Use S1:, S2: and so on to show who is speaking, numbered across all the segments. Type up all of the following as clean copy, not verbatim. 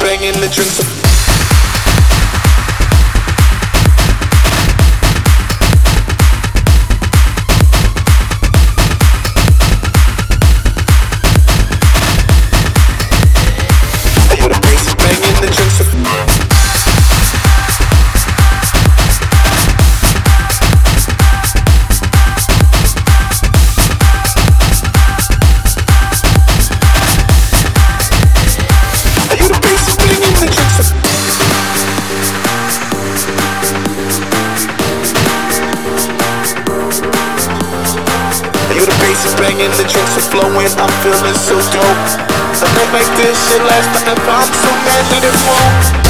S1: banging the drinks. Banging the drinks are flowing, I'm feeling so dope. A night like this should last forever, I'm so mad that it won't.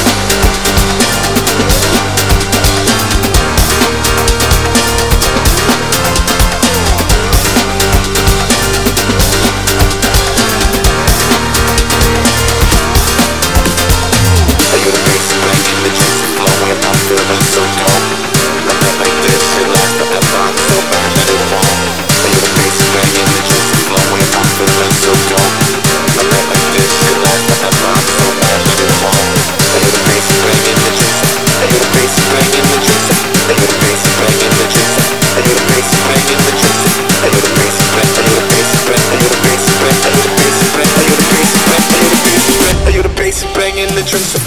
S1: I hear the bass banging, the drinks are flowing, I'm feeling so dope. A night like this should last forever, I'm so mad that it won't. I hear the bass banging, the drinks are flowing, I'm feeling so dope. A night like this should last forever, I'm so mad that it won't. I hear the bass banging, the drinks I hear the bass banging, the drinks I hear the bass banging, the drinks I hear the bass banging, the drinks I hear the bass bang, I hear the bass bang, I hear the bass bang, I hear the bass bang, I hear the bass bang, I hear the bass bang, I hear the bass banging, the drinks.